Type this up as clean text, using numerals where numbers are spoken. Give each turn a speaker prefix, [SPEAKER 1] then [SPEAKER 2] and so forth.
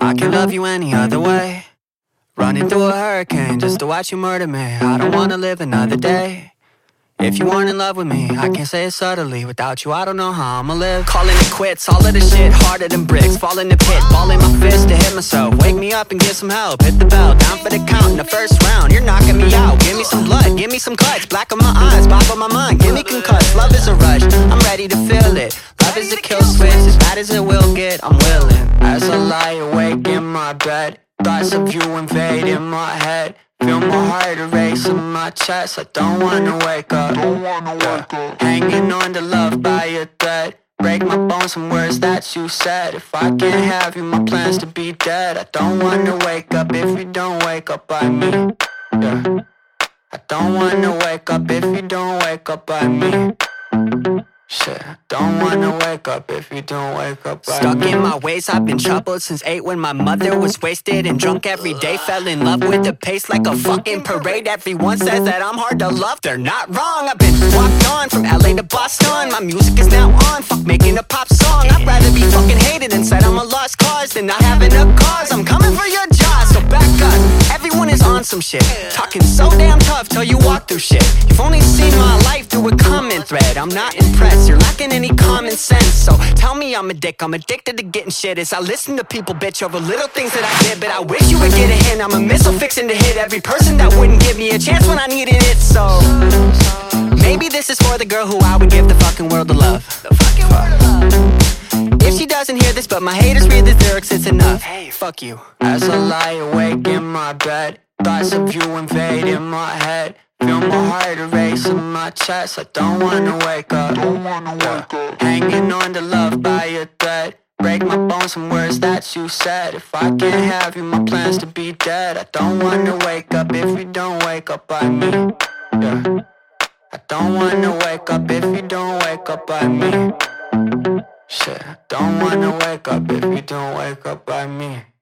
[SPEAKER 1] I can't love you any other way. Running through a hurricane just to watch you murder me. I don't wanna live another day. If you weren't in love with me, I can't say it subtly. Without you, I don't know how I'ma live. Calling it quits, all of the shit harder than bricks. Fall in the pit, balling my fist to hit myself. Wake me up and get some help. Hit the bell, down for the count in the first round. You're knocking me out. Give me some blood, give me some clutch. Black on my eyes, bop on my mind. Give me concuss. Love is a rush, I'm ready to feel it. Love is a kill switch, as bad as it will get. I'm willing. As I lie awake in my bed, thoughts of you invade in my head. Feel my heart erase in my chest. I don't wanna wake up. Hanging on to love by a thread. Break my bones from words that you said. If I can't have you, my plans to be dead. I don't wanna wake up if you don't wake up by me. Yeah. I don't wanna wake up if you don't wake up by me. Shit, I don't wanna wake up if you don't wake up by
[SPEAKER 2] Stuck
[SPEAKER 1] me.
[SPEAKER 2] in my ways, I've been troubled since 8 when my mother was wasted and drunk every day. Fell in love with the pace like a fucking parade. Everyone says that I'm hard to love, they're not wrong. I've been walked on from LA to Boston. My music is now on, fuck making a pop song. I'd rather be fucking hated and said I'm a lost cause than not having a cause. I'm coming for your jaws, so back up. Everyone is on some shit, talking so damn tough till you walk through shit. You've only seen my life through a comment thread. I'm not impressed, you're lacking any common sense. So tell me I'm a dick, I'm addicted to getting shit. As I listen to people bitch over little things that I did, but I wish you would get a hint. I'm a missile fixing to hit every person that wouldn't give me a chance when I needed it. So maybe this is for the girl who I would give the fucking world of love. The fucking world of love. If she doesn't hear this, but my haters read the lyrics, it's enough. Hey, fuck you.
[SPEAKER 1] As I lie awake in my bed, thoughts of you invade in my head. Feel my heart erase in my chest. I don't wanna wake up. Hanging on to love by a thread. Break my bones from words that you said. If I can't have you, my plans to be dead. I don't wanna wake up if you don't wake up by me. Yeah. I don't wanna wake up if you don't wake up by me. Shit, I don't wanna wake up if you don't wake up by me.